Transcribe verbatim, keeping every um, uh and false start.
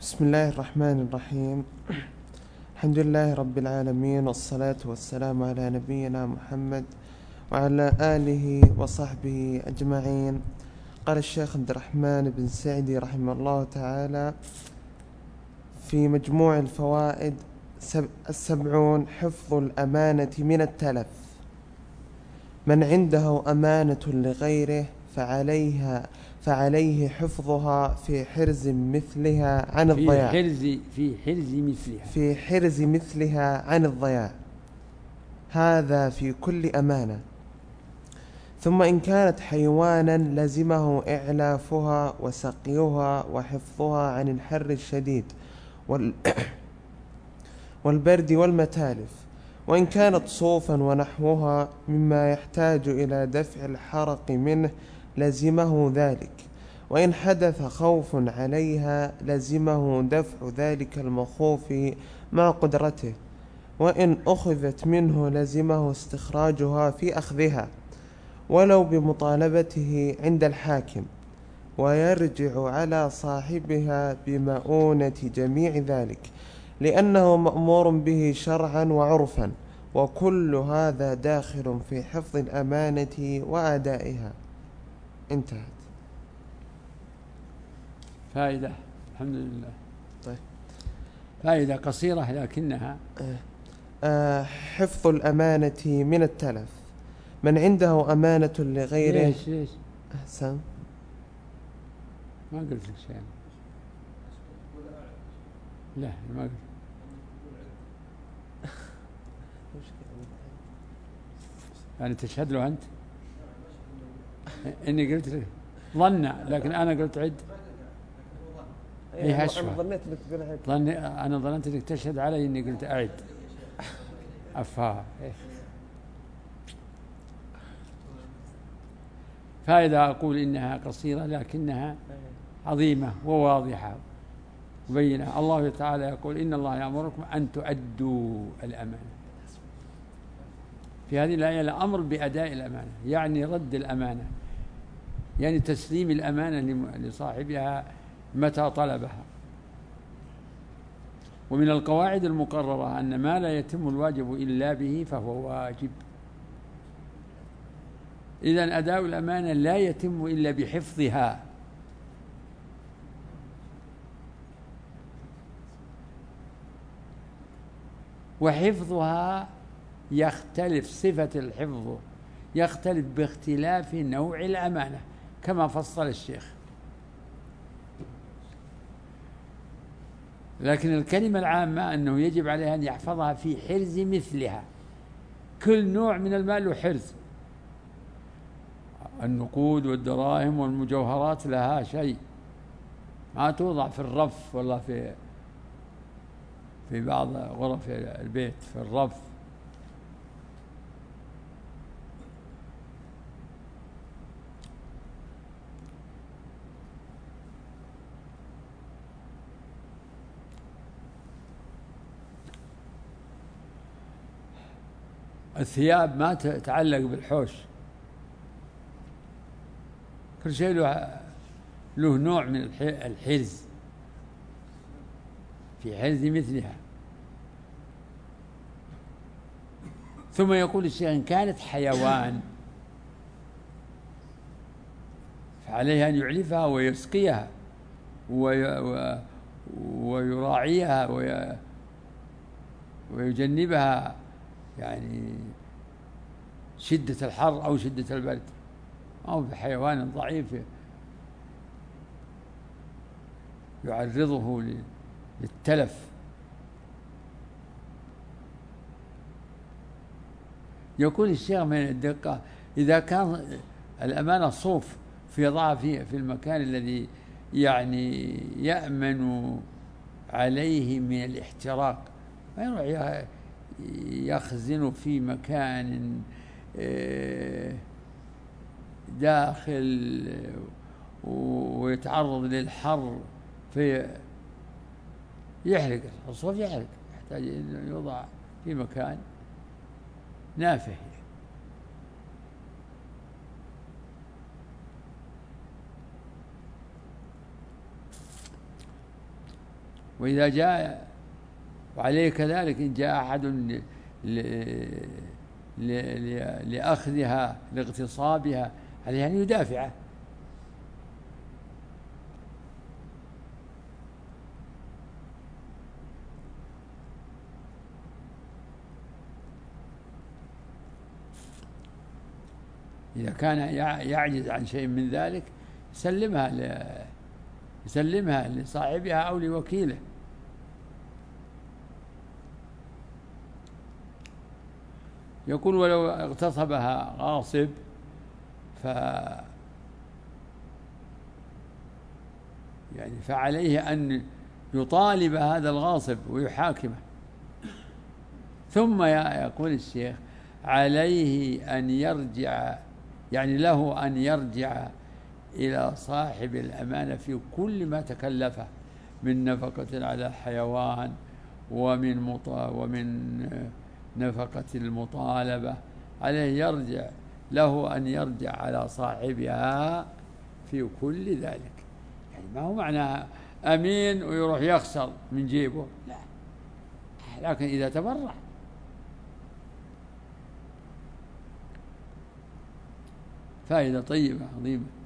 بسم الله الرحمن الرحيم. الحمد لله رب العالمين، والصلاة والسلام على نبينا محمد وعلى آله وصحبه أجمعين. قال الشيخ عبد الرحمن بن سعدي رحمه الله تعالى في مجموع الفوائد السبعون: حفظ الأمانة من التلف. من عنده أمانة لغيره فعليها فعليه حفظها في حرز مثلها عن الضياع في حرز في حرز مثلها في حرز مثلها عن الضياع، هذا في كل أمانة. ثم إن كانت حيوانا لزمه إعلافها وسقيها وحفظها عن الحر الشديد وال والبرد والمتالف. وإن كانت صوفا ونحوها مما يحتاج إلى دفع الحرق منه لزمه ذلك. وإن حدث خوف عليها لزمه دفع ذلك المخوف مع قدرته. وإن أخذت منه لزمه استخراجها في أخذها ولو بمطالبته عند الحاكم، ويرجع على صاحبها بمؤونة جميع ذلك، لأنه مأمور به شرعا وعرفا. وكل هذا داخل في حفظ الأمانة وأدائها. انتهت. فائدة. الحمد لله. طيب. فائدة قصيرة لكنها آه حفظ الأمانة من التلف. من عنده أمانة لغيره. ليش ليش أحسن. ما قلت لك شيء. لا ما قلت. يعني تشهد له أنت إني قلت لك ظن، لكن أنا قلت عد. أنا ظنيت انك تقول عد. ظني أنا ظننت إنك تشهد علي إني قلت أعد. أفا إيه. فائدة أقول إنها قصيرة لكنها عظيمة وواضحة مبينة. الله تعالى يقول: إن الله يأمركم أن تؤدوا الأمانة. في هذه الآية الأمر بأداء الأمانة، يعني رد الأمانة، يعني تسليم الأمانة لصاحبها متى طلبها. ومن القواعد المقررة أن ما لا يتم الواجب إلا به فهو واجب. إذن أداء الأمانة لا يتم إلا بحفظها. وحفظها يختلف، صفة الحفظ يختلف باختلاف نوع الأمانة كما فصل الشيخ. لكن الكلمة العامة أنه يجب عليها أن يحفظها في حرز مثلها. كل نوع من المال له حرز. النقود والدراهم والمجوهرات لها شيء، ما توضع في الرف ولا في في بعض غرف البيت في الرف. الثياب ما تتعلق بالحوش، كل شيء له له نوع من الحرز في حرز مثلها. ثم يقول الشيخ: إن كانت حيوان فعليه أن يعلفها ويسقيها ويراعيها ويجنبها يعني شدة الحر أو شدة البرد. أو بحيوان ضعيف يعرضه للتلف. يقول الشيخ من الدقة: إذا كان الأمانة صوف في يضعها في في المكان الذي يعني يأمن عليه من الاحتراق، ما يروح يخزن في مكان داخل ويتعرض للحر في يحرق. الصوف يحرق، يحتاج أن يوضع في مكان نافه. وإذا جاء وعليه كذلك إن جاء أحد لأخذها لاغتصابها عليه أن يدافعه. إذا كان يعجز عن شيء من ذلك يسلمها يسلمها لصاحبها أو لوكيله. يقول ولو اغتصبها غاصب ف يعني فعليه أن يطالب هذا الغاصب ويحاكمه. ثم يقول الشيخ عليه أن يرجع، يعني له أن يرجع إلى صاحب الأمانة في كل ما تكلفه من نفقة على حيوان ومن مطا ومن نفقة المطالبة، عليه يرجع له أن يرجع على صاحبها في كل ذلك. يعني ما هو معناها أمين ويروح يخسر من جيبه، لا، لكن إذا تبرع. فائدة طيبة عظيمة.